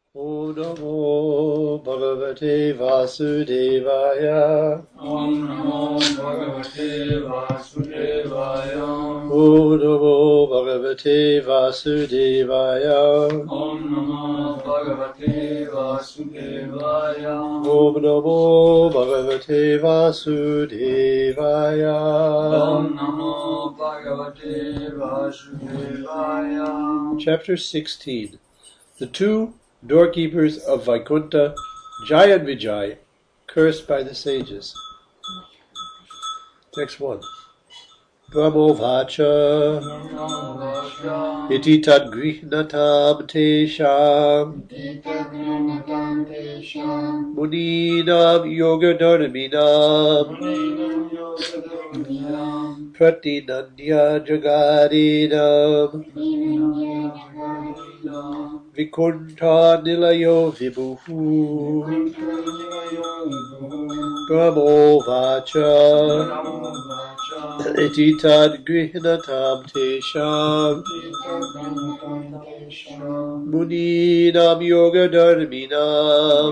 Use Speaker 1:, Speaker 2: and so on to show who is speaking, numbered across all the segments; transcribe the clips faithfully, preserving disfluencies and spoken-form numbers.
Speaker 1: Om Namo Bhagavate Vasudevaya.
Speaker 2: Om Namo Bhagavate Vasudevaya.
Speaker 1: Om Namo Bhagavate Vasudevaya.
Speaker 2: Om Namo Bhagavate Vasudevaya.
Speaker 1: Om Namo Bhagavate Vasudevaya.
Speaker 2: Om Namo Bhagavate Vasudevaya.
Speaker 1: Chapter sixteen. The two doorkeepers of Vaikuntha, Jai and Vijay, cursed by the sages. Next one. Brahmovacha iti tad grihnatam tesham muninam yogadharminam pratinandya jagarinam Vikuntha nilayo vibhuhu Brahmovacha iti tad grihnatam tesham muninam yogadharminam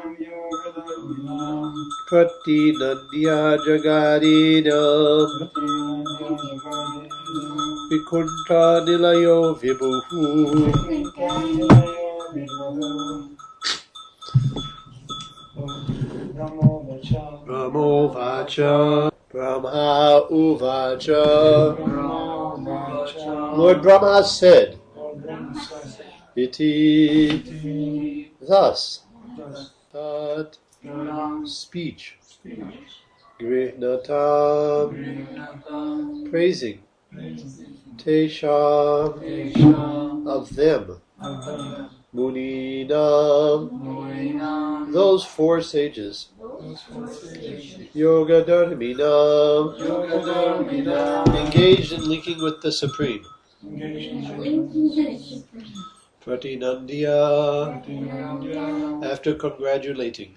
Speaker 1: pratinandya jagarinam Vikuntha nilayo vibhuhu Brahmovacha Brahma Uvacha Lord Brahma said, Iti thus, Tat speech, Grihnatam praising, Tesham of them, Muninam those four sages, Yogadharminam engaged in linking with the Supreme, Pratinandya after congratulating,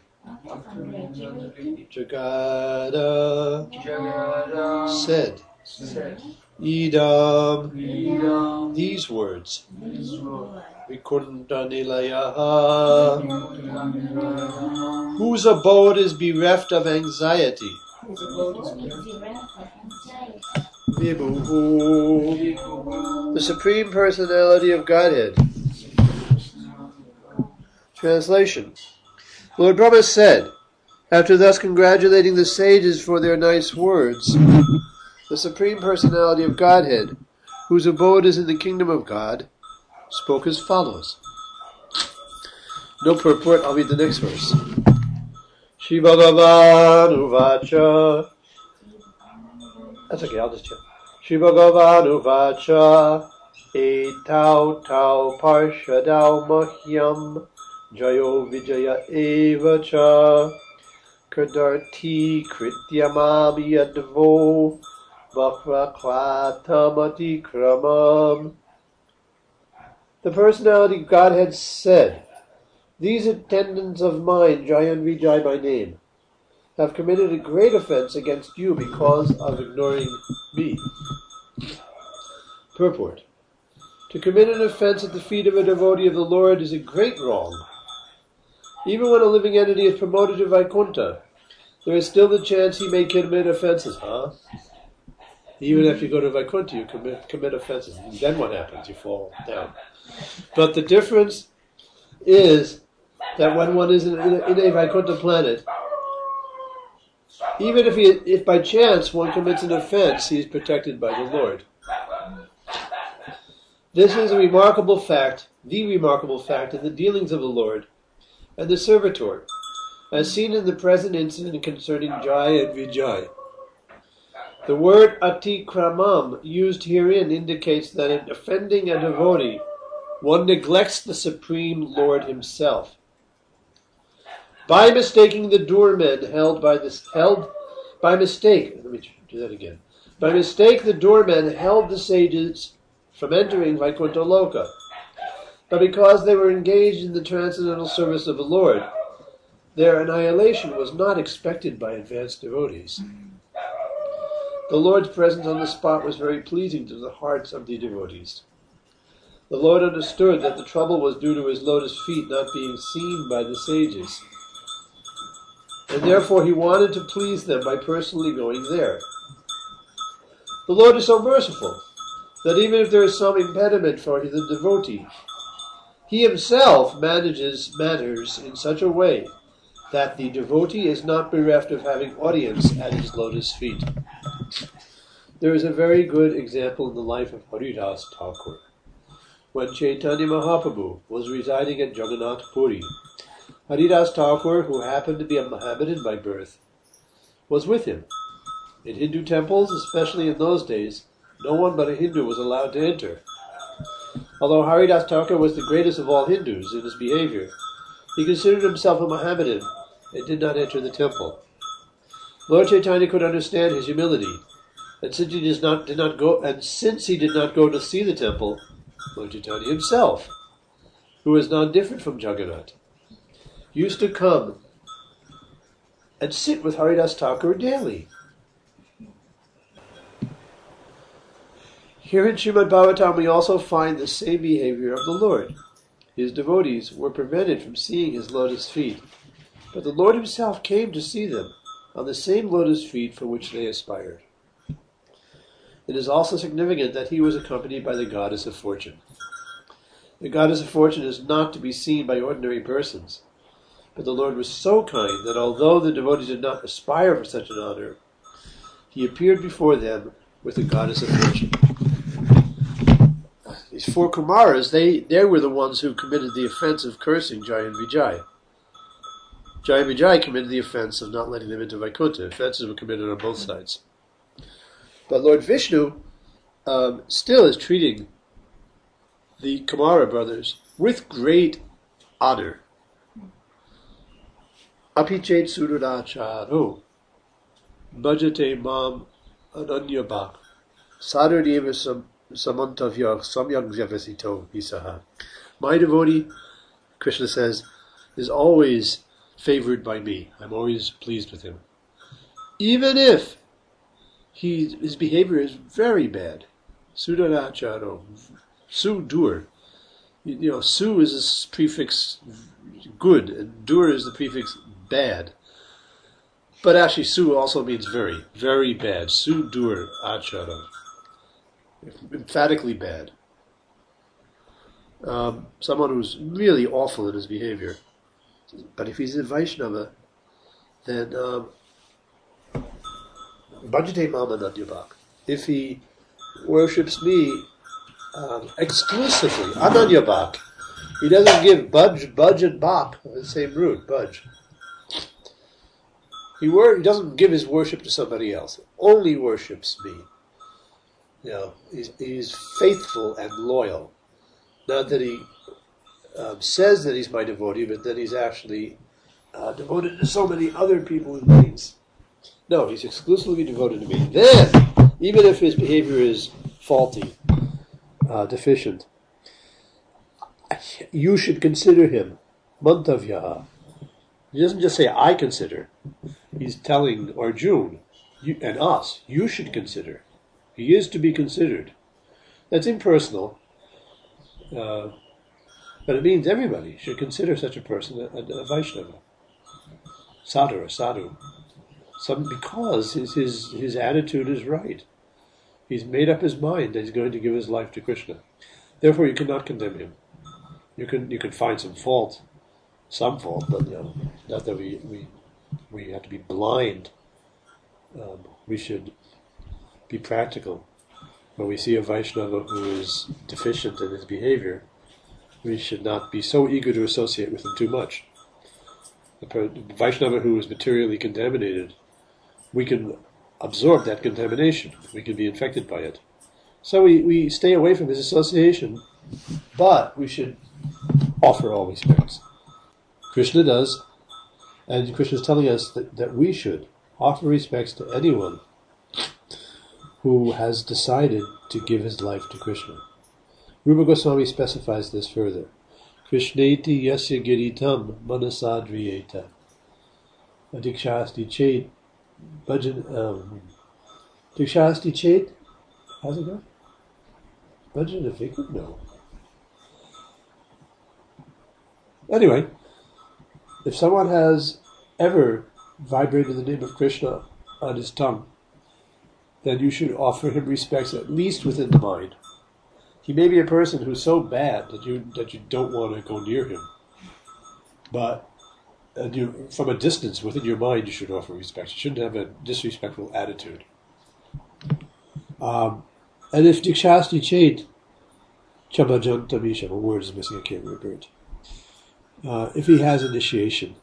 Speaker 1: Jagada said, Idam these words, Vikuntha nilayaha whose abode is bereft of anxiety, Vibhuhu the Supreme Personality of Godhead. Translation. Lord Brahma said, after thus congratulating the sages for their nice words, the Supreme Personality of Godhead, whose abode is in the kingdom of God, spoke as follows. No purport, I'll read the next verse. Shri Bhagavan Uvacha. That's okay, I'll just check. Shri Bhagavan Uvacha Etau Tau Parshadau Mahyam Jayo Vijaya Evacha Kadarti Krityamam Yadvo Vakraklatamati Kramam. The Personality of Godhead said, these attendants of mine, Jai and Vijay by name, have committed a great offense against you because of ignoring me. Purport. To commit an offense at the feet of a devotee of the Lord is a great wrong. Even when a living entity is promoted to Vaikuntha, there is still the chance he may commit offenses, huh? Even if you go to Vaikuntha, you commit, commit offenses. And then what happens? You fall down. But the difference is that when one is in a, in a Vaikuntha planet, even if he, if by chance one commits an offense, he is protected by the Lord. This is a remarkable fact, the remarkable fact in the dealings of the Lord and the servitor, as seen in the present incident concerning Jai and Vijay. The word atikramam used herein indicates that in offending a devotee, one neglects the Supreme Lord himself. By mistaking the doormen held by this held by mistake, let me do that again. By mistake, the doormen held the sages from entering Vaikuntha Loka. But because they were engaged in the transcendental service of the Lord, their annihilation was not expected by advanced devotees. The Lord's presence on the spot was very pleasing to the hearts of the devotees. The Lord understood that the trouble was due to his lotus feet not being seen by the sages, and therefore he wanted to please them by personally going there. The Lord is so merciful that even if there is some impediment for the devotee, he himself manages matters in such a way that the devotee is not bereft of having audience at his lotus feet. There is a very good example in the life of Haridas Thakur. When Chaitanya Mahaprabhu was residing at Jagannath Puri, Haridas Thakur, who happened to be a Mohammedan by birth, was with him. In Hindu temples, especially in those days, no one but a Hindu was allowed to enter. Although Haridas Thakur was the greatest of all Hindus in his behavior, he considered himself a Mohammedan and did not enter the temple. Lord Chaitanya could understand his humility, and since he does not, did not go, and since he did not go to see the temple, Lord Chaitanya himself, who is non-different from Jagannath, used to come and sit with Haridas Thakur daily. Here in Srimad Bhagavatam we also find the same behavior of the Lord. His devotees were prevented from seeing his lotus feet, but the Lord himself came to see them on the same lotus feet for which they aspired. It is also significant that he was accompanied by the goddess of fortune. The goddess of fortune is not to be seen by ordinary persons, but the Lord was so kind that although the devotees did not aspire for such an honor, he appeared before them with the goddess of fortune. These four Kumaras, they, they were the ones who committed the offense of cursing Jai and Vijay. Jai and Vijay committed the offense of not letting them into Vaikuntha. Offenses were committed on both sides. But Lord Vishnu um, still is treating the Kumara brothers with great honor. Apichet Suduracharo Bhajate Mam Ananyabha Sadardeva Sam Samantavyak Samyak Vyavasito Isaha. My devotee, Krishna says, is always favored by me. I'm always pleased with him. Even if he, his behavior is very bad. Sudaracharo. Su-dur. You, you know, su is a prefix good, and dur is the prefix bad. But actually, su also means very, very bad. Su-dur achara. Emphatically bad. Um, someone who's really awful in his behavior. But if he's a Vaishnava, then um, Bhajate Mama Ananyabhak. If he worships me um, exclusively, Ananyabhak, he doesn't give budge, budge and bak, the same root, budge. He, wor- he doesn't give his worship to somebody else. Only worships me. You know, he's, he's faithful and loyal. Not that he um, says that he's my devotee, but that he's actually uh, devoted to so many other people and things. No, he's exclusively devoted to me. Then, even if his behavior is faulty, uh, deficient, you should consider him mantavyaha. He doesn't just say, I consider. He's telling Arjuna you, and us, you should consider. He is to be considered. That's impersonal, uh, but it means everybody should consider such a person a, a Vaishnava, sadhu or sadhu. Some, because his, his his attitude is right. He's made up his mind that he's going to give his life to Krishna. Therefore, you cannot condemn him. You can you can find some fault, some fault, but you know, not that we we we have to be blind. Um, we should be practical. When we see a Vaishnava who is deficient in his behavior, we should not be so eager to associate with him too much. The Vaishnava who is materially contaminated, we can absorb that contamination. We can be infected by it. So we, we stay away from his association, but we should offer all respects. Krishna does, and Krishna is telling us that, that we should offer respects to anyone who has decided to give his life to Krishna. Rupa Goswami specifies this further. Krishneti yasya giritam manasadriyeta adikshasti chet bhajan um, adikshasti chet how's it go? Bhajan avikam? No. Anyway, if someone has ever vibrated the name of Krishna on his tongue, then you should offer him respects at least within the mind. He may be a person who's so bad that you that you don't want to go near him, but and you, from a distance within your mind, you should offer respect. You shouldn't have a disrespectful attitude. Um, and if dikshasti chet chamajantamisha, a word is missing, I can't remember it. Uh, if he has initiation,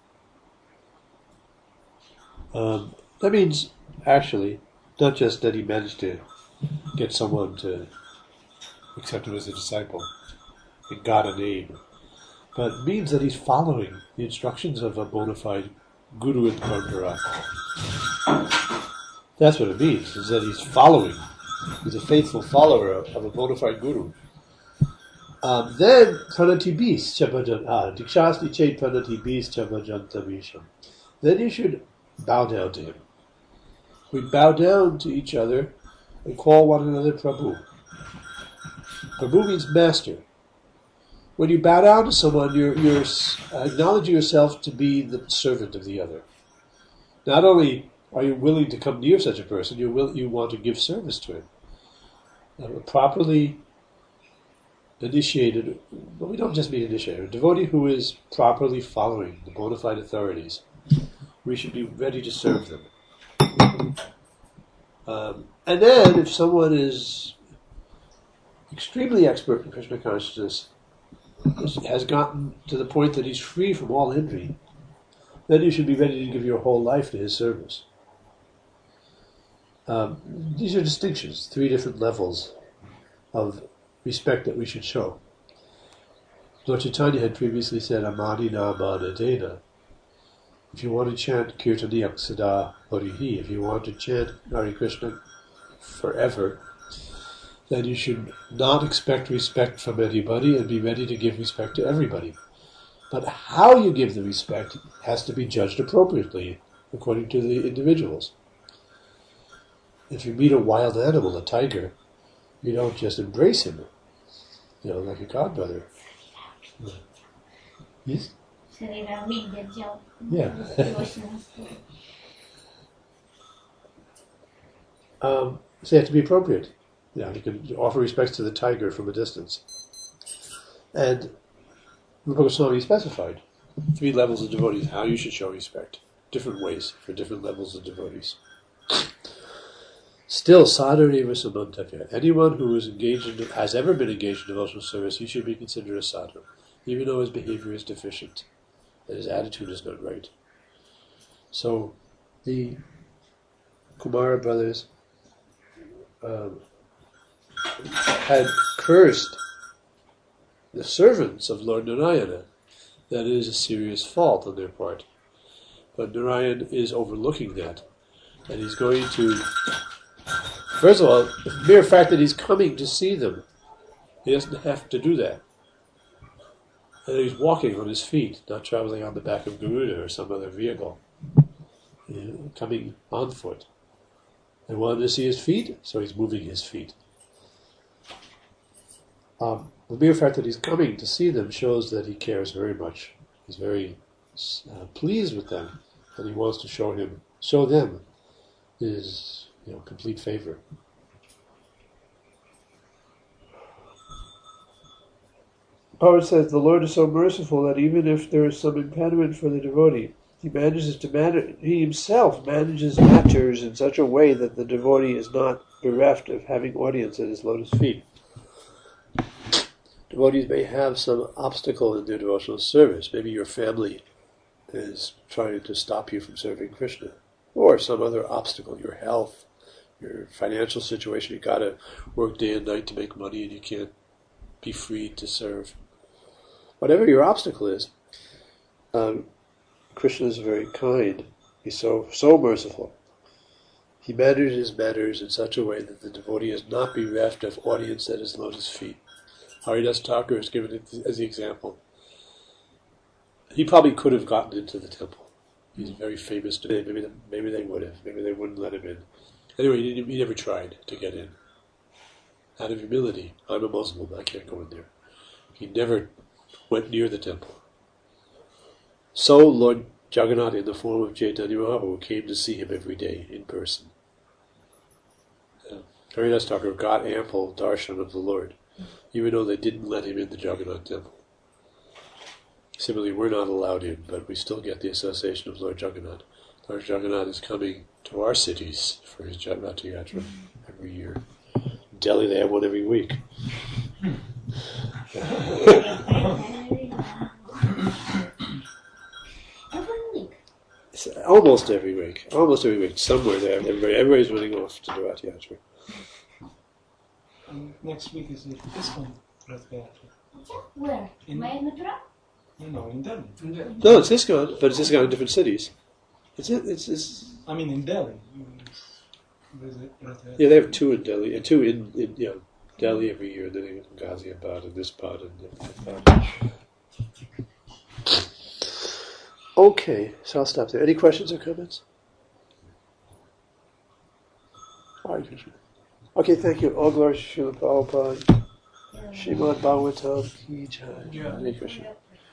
Speaker 1: um, that means actually not just that he managed to get someone to accept him as a disciple and got a name, but it means that he's following the instructions of a bona fide guru in parampara. That's what it means, is that he's following. He's a faithful follower of, of a bona fide guru. Um, then, pranatibis chabajan, ah, dikshasti chet pranatibis chabajantamisham. Then you should bow down to him. We bow down to each other and call one another Prabhu. Prabhu means master. When you bow down to someone, you're, you're acknowledging yourself to be the servant of the other. Not only are you willing to come near such a person, you will you want to give service to him. Now, a properly initiated, well, we don't just mean initiated, a devotee who is properly following the bona fide authorities, we should be ready to serve them. Um, and then, if someone is extremely expert in Krishna consciousness, has gotten to the point that he's free from all envy, then you should be ready to give your whole life to his service. Um, these are distinctions, three different levels of respect that we should show. Lord Chaitanya had previously said, Amadina Madadena. If you want to chant Kirtaniyak Sada Harihi, if you want to chant Hare Krishna forever, then you should not expect respect from anybody and be ready to give respect to everybody. But how you give the respect has to be judged appropriately, according to the individuals. If you meet a wild animal, a tiger, you don't just embrace him, you know, like a godbrother. Yes? Yeah. um, so you have to be appropriate. You know, you can offer respects to the tiger from a distance. And Rupa Goswami specified three levels of devotees, how you should show respect. Different ways for different levels of devotees. Still, sadhareva samantavya. Anyone who is engaged in, has ever been engaged in devotional service, he should be considered a sadhu, even though his behavior is deficient and his attitude is not right. So, the Kumara brothers um, had cursed the servants of Lord Narayana. That is a serious fault on their part. But Narayan is overlooking that. And he's going to... First of all, the mere fact that he's coming to see them, he doesn't have to do that. And he's walking on his feet, not traveling on the back of Garuda or some other vehicle. You know, coming on foot. They wanted to see his feet, so he's moving his feet. Um, the mere fact that he's coming to see them shows that he cares very much. He's very uh, pleased with them, and he wants to show him, show them his, you know, complete favor. Poet says, the Lord is so merciful that even if there is some impediment for the devotee, he manages to manage, he himself manages matters in such a way that the devotee is not bereft of having audience at his lotus feet. Devotees may have some obstacle in their devotional service. Maybe your family is trying to stop you from serving Krishna, or some other obstacle, your health, your financial situation. You got to work day and night to make money, and you can't be free to serve. Whatever your obstacle is, um, Krishna is very kind. He's so so merciful. He manages matters in such a way that the devotee is not bereft of audience at his lotus feet. Haridas Thakur is given it as the example. He probably could have gotten into the temple. He's very famous today. Maybe they, maybe they would have. Maybe they wouldn't let him in. Anyway, he, he never tried to get in. Out of humility, I'm a Muslim, I can't go in there. He never went near the temple. So Lord Jagannath, in the form of Chaitanya Mahaprabhu, came to see him every day in person. Uh, Haridas Thakur got ample darshan of the Lord, even though they didn't let him in the Jagannath temple. Similarly, we're not allowed in, but we still get the association of Lord Jagannath. Lord Jagannath is coming to our cities for his Rath Yatra every year. In Delhi, they have one every week.
Speaker 3: Every week.
Speaker 1: It's almost every week. Almost every week. Somewhere there. Everybody, everybody's running off to the Rath Yatra.
Speaker 4: And next week is this one, Rath Yatra.
Speaker 3: Where?
Speaker 4: In-
Speaker 3: Mayur-Mathura?
Speaker 4: No, no, in Delhi.
Speaker 1: No, it's ISKCON, but it's ISKCON in different cities. It's it's, it's
Speaker 4: I mean, in Delhi. You visit Rath Yatra.
Speaker 1: yeah, they have two in Delhi, and two in, in you know, Delhi every year, and then in Ghaziabad and this part and that part. Okay, so I'll stop there. Any questions or comments? Hare Krishna. Okay, thank you. All glory to Srila Prabhupada. Srimad Bhagavatam Ki Jai. Hare Krishna.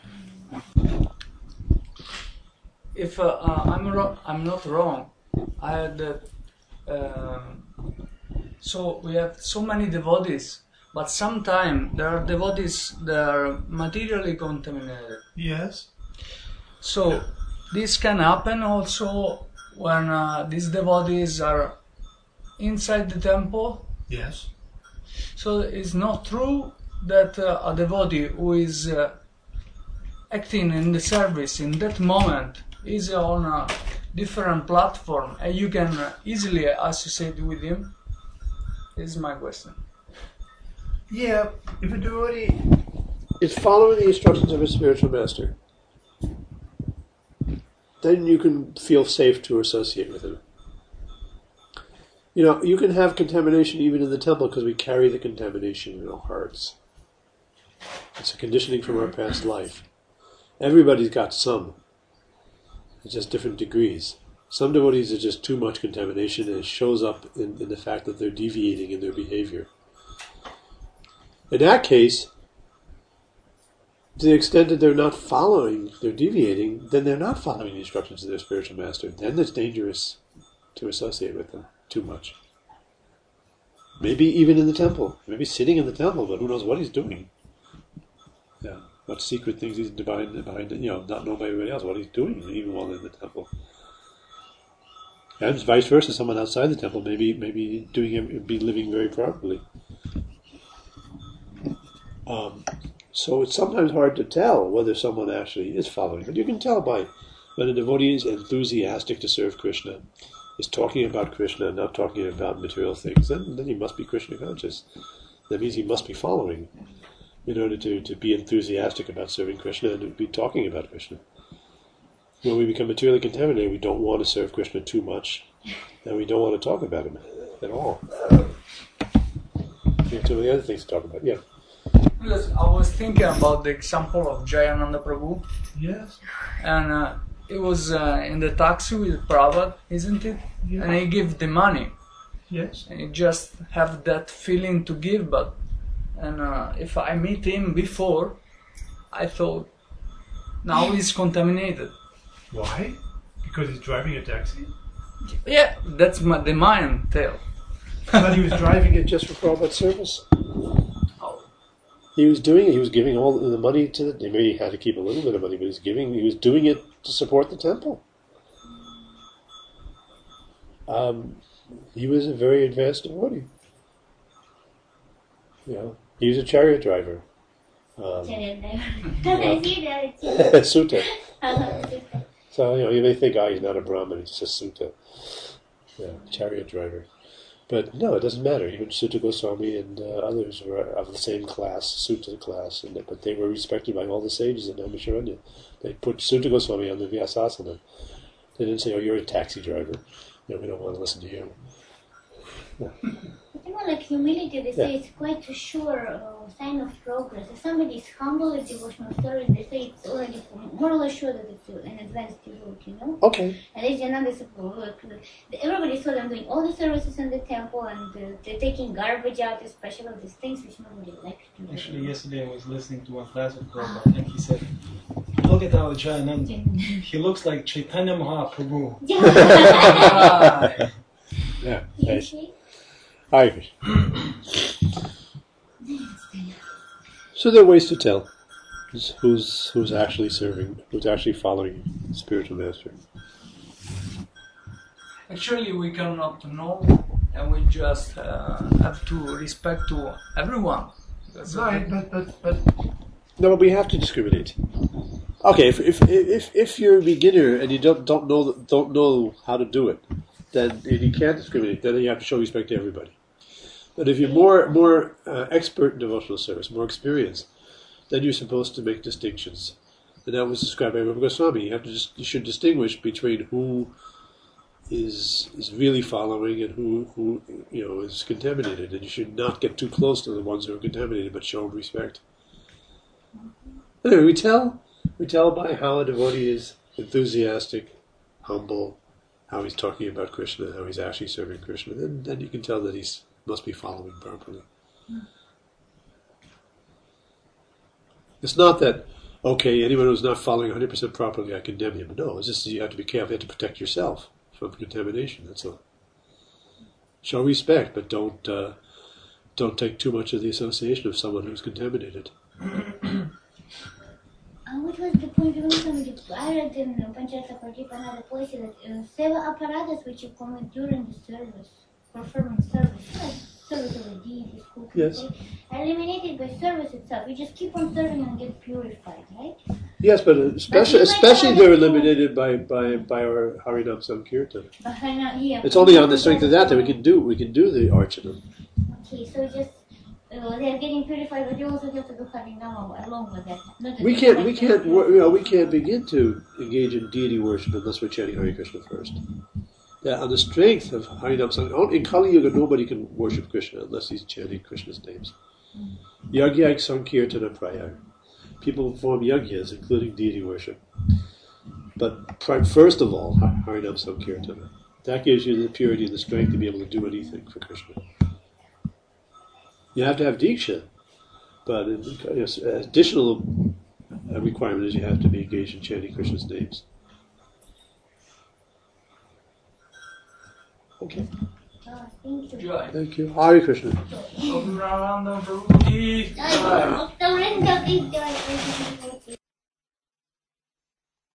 Speaker 2: If uh, uh, I'm wrong, I'm not wrong. I had that. Um, so we have so many devotees, but sometimes there are devotees that are materially contaminated.
Speaker 4: Yes.
Speaker 2: So this can happen also when uh, these devotees are inside the temple.
Speaker 4: Yes.
Speaker 2: So it's not true that uh, a devotee who is uh, acting in the service in that moment is on a different platform and you can uh, easily associate with him. This is my question.
Speaker 1: Yeah, if a devotee is following the instructions of a spiritual master, then you can feel safe to associate with him. You know, you can have contamination even in the temple because we carry the contamination in our hearts. It's a conditioning from our past life. Everybody's got some. It's just different degrees. Some devotees are just too much contamination and it shows up in, in the fact that they're deviating in their behavior. In that case, to the extent that they're not following, they're deviating, then they're not following the instructions of their spiritual master. Then it's dangerous to associate with them too much. Maybe even in the temple. Maybe sitting in the temple, but who knows what he's doing. Yeah, what secret things he's behind, behind you know, not known by everybody else, what he's doing, even while in the temple. And vice versa, someone outside the temple maybe maybe doing be living very properly. Um, so it's sometimes hard to tell whether someone actually is following, but you can tell by when a devotee is enthusiastic to serve Krishna, is talking about Krishna, not talking about material things, then, then he must be Krishna conscious. That means he must be following in order to, to be enthusiastic about serving Krishna and to be talking about Krishna. When we become materially contaminated, we don't want to serve Krishna too much, and we don't want to talk about him at all. We have too many other things to talk about. Yeah.
Speaker 2: Because I was thinking about the example of Jayananda Prabhu.
Speaker 4: Yes.
Speaker 2: And uh, it was uh, in the taxi with Prabhupada, isn't it?
Speaker 4: Yeah.
Speaker 2: And he gave the money.
Speaker 4: Yes.
Speaker 2: And he just have that feeling to give, but and uh, if I meet him before, I thought, now he's contaminated.
Speaker 4: Why? Because he's driving a taxi?
Speaker 2: Yeah, that's my, the mind tale.
Speaker 1: But he was driving it just for Prabhupada's service. He was doing it, he was giving all the money to the, maybe he had to keep a little bit of money, but he was giving, he was doing it to support the temple. Um, he was a very advanced devotee. You know, he was a chariot driver. Um, Sutta. So, you know, you may think, oh, he's not a Brahmin, he's just a Sutta. Yeah, chariot driver. But no, it doesn't matter. Even Sutta Goswami and uh, others were of the same class, Sutta class, and but they were respected by all the sages in Naimisharanya. They put Sutta Goswami on the Vyasasana. They didn't say, oh, you're a taxi driver. You know, we don't want to listen to you. Yeah.
Speaker 3: But you know, like humility, they say
Speaker 1: Yeah.
Speaker 3: it's quite a sure uh, sign of progress. If somebody is humble in devotional service, they say it's already more or less sure that it's an advanced devotee, you know?
Speaker 1: Okay.
Speaker 3: And as Jananda said, everybody saw them doing all the services in the temple and uh, they're taking garbage out, especially all these things which nobody likes to do.
Speaker 4: Actually, yesterday I was listening to one class of Prabhupada and he said, a Patitao Jayananda. He looks like Chaitanya Mahaprabhu.
Speaker 2: Right.
Speaker 1: Yeah.
Speaker 3: You
Speaker 1: Nice.
Speaker 3: see?
Speaker 1: Hare Krishna. So there are ways to tell who's who's, who's actually serving, who's actually following the spiritual master.
Speaker 2: Actually, we cannot know, and we just uh, have to respect to everyone. That's
Speaker 5: Right, but, but, but
Speaker 1: No, but we have to discriminate. Okay, if if if, if you're a beginner and you don't don't know don't know how to do it, then and you can't discriminate. Then you have to show respect to everybody. But if you're more more uh, expert in devotional service, more experienced, then you're supposed to make distinctions. And that was described by Rupa Goswami. You have to just you should distinguish between who is is really following and who who you know is contaminated. And you should not get too close to the ones who are contaminated, but show them respect. Anyway, we tell we tell by how a devotee is enthusiastic, humble, how he's talking about Krishna, how he's actually serving Krishna. Then then you can tell that he's must be following properly. It's not that, okay, anyone who's not following one hundred percent properly, I condemn him. No, it's just you have to be careful. You have to protect yourself from contamination. That's all. Show respect, but don't uh, don't take too much of the association of someone who's contaminated.
Speaker 3: Uh, what was the point of somebody? I read in Panchayata Pradip another place that uh, seva apparatus which you commit during the service, performing service, like service of the deities, who can
Speaker 1: Yes.
Speaker 3: say, are eliminated by service itself. You just keep on serving and get purified, right?
Speaker 1: Yes, but especially
Speaker 3: But you might
Speaker 1: especially
Speaker 3: have
Speaker 1: they're
Speaker 3: it too.
Speaker 1: eliminated by, by, by our Harinam Sankirtan.
Speaker 3: But I know, yeah.
Speaker 1: It's only on the strength of that that we can do we can do the Archana.
Speaker 3: Okay, so just uh, they're getting purified, but you also have to do Harinama along with that. Not that
Speaker 1: We
Speaker 3: you
Speaker 1: can't
Speaker 3: have
Speaker 1: we
Speaker 3: to
Speaker 1: can't
Speaker 3: do-
Speaker 1: wor- you know, we can't begin to engage in deity worship unless we're chanting Hare Krishna first. Yeah, on the strength of Harinam Sankirtan, in Kali Yuga nobody can worship Krishna unless he's chanting Krishna's names. Yagya Sankirtana Prayag. People perform yagyas, including deity worship. But pri- first of all, Ha- Harinam Sankirtana. That gives you the purity and the strength to be able to do anything for Krishna. You have to have Diksha, but in, yes, additional uh, requirement is you have to be engaged in chanting Krishna's names. Okay,
Speaker 3: Oh, thank you.
Speaker 2: Joy.
Speaker 1: thank you. Hare Krishna.
Speaker 2: Of Narayanam Prabhu ki
Speaker 3: Ay,
Speaker 2: jai.
Speaker 3: Octo Rinda, big joy.